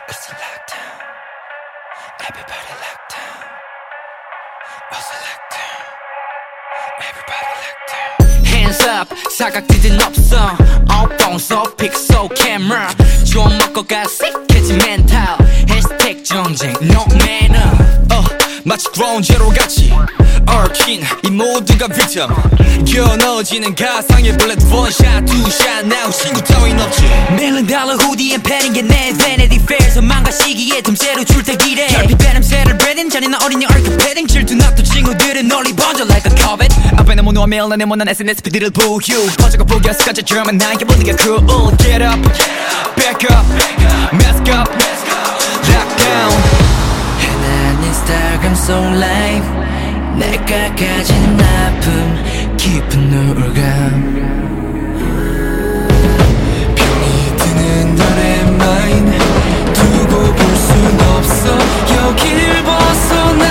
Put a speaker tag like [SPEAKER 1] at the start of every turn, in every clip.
[SPEAKER 1] It's a lockdown. Everybody locked down. It's a lockdown. Everybody locked down. Hands up, 사각지대는 없어. 뻥서 픽소 camera. 좀 먹고 가 sick해진 멘탈. Hashtag 정쟁 no manner. 마치 ground zero 같이 얽힌 이 모두가 victim. 겨눠지는 가상의 bullet one shot two shot now 신고 따윈 없지. 밀린 달러 후디엔 패는 게 내 vanity fair. 소망과 시기에 틈새로 출퇴기래. 결핍 배냄새를 breathing 잔인한 어린이 얼굴 패딩 질투 납도 친구들은 널리 번져 like a covet. 앞에 너무 누워 내 못난 SNS 피드를 보유 퍼져가 포기했을까 저처럼은 나에게 모든 게 cruel. Get up, back up, mask up, lock down. Instagram so live 내가 가진 아픔 깊은 우울감 병이 드는 너의 mind 두고 볼 순 없어 여길 벗어나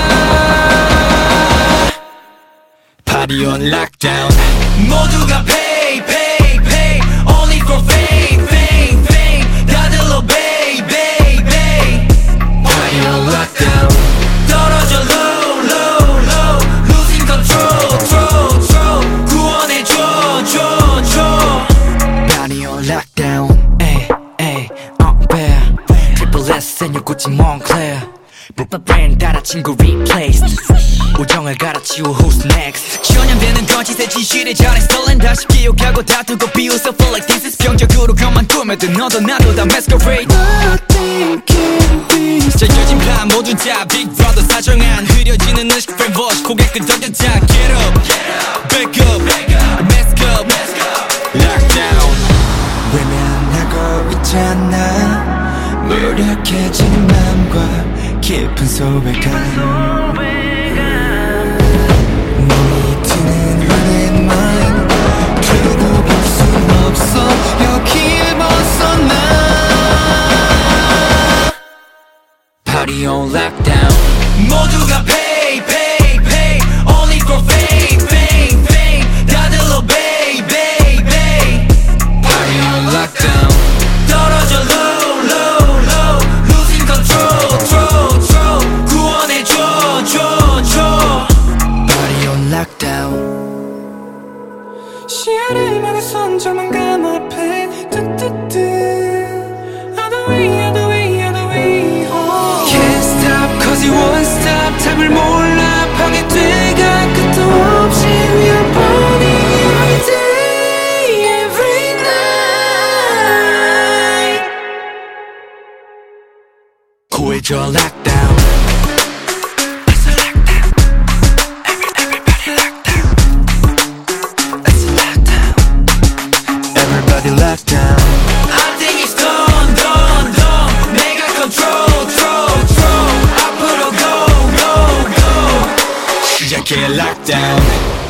[SPEAKER 1] Party on lockdown 모두가 pay pay pay only for fame fame fame 다들로 pay pay pay Party on lockdown 떨어져 low low low losing control control control 구원해줘 줘 Party on lockdown ay ay bear Triple S and your Gucci Moncler Brooklyn brand 따라 친구 replaced 우정을 갈아치워 who's next 전염되는 거짓의 진실에 잘해 stolen 다시 기억하고 다투고 비웃어 feel like this is 병적으로 그만 꾸며도 너도 나도 다 masquerade Nothing can be 짜여진 plan 모두 다 Big Brother 사정한 흐려지는 의식 framework 고개 끄덕여 다 Get up, back up, mask up, lockdown 외면하고 있잖아 무력해진 맘과 깊은 소외감 몸이 튀는 너의 mind 두고 볼 순 없어 여길 벗어나 Party on lockdown 모두가 pay pay pay only for fame fame fame 다들로 pay pay pay Party on lockdown 떨어져 low low low losing control control control 구원해줘 줘 Party on lockdown 시야를 막아선 조만간 앞에 뚜뚜뚜 Other way other way other way Can't stop cause you won't stop 답을 몰라 파괴돼가 끝도 없이 We are burning every day every night 구해줘 lockdown It's a lockdown Everybody lockdown It's a lockdown Everybody lockdown I think it's done done done 내가 control control control 앞으로 go go go 시작해 lockdown